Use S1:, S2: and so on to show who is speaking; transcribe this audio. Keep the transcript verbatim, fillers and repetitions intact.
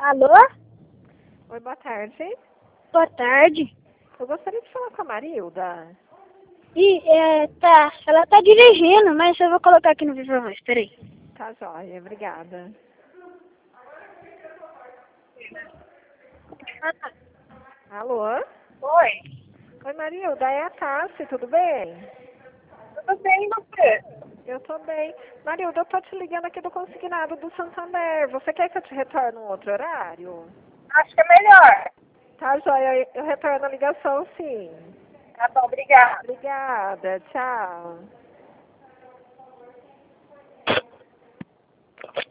S1: Alô?
S2: Oi, boa tarde.
S1: Boa tarde.
S2: Eu gostaria de falar com a Marilda.
S1: E, é, tá, ela tá dirigindo, mas eu vou colocar aqui no viva voz, peraí.
S2: Tá joia, obrigada.
S1: Ah, tá.
S2: Alô?
S1: Oi,
S2: Oi, Marilda, é a Tassi, tudo bem?
S1: tudo bem e você?
S2: Eu tô bem. Marilda, eu tô te ligando aqui do consignado do Santander. Você quer que eu te retorne um outro horário?
S1: Acho que é melhor.
S2: Tá joia, eu eu retorno a ligação sim.
S1: Tá bom, obrigada.
S2: Obrigada, tchau.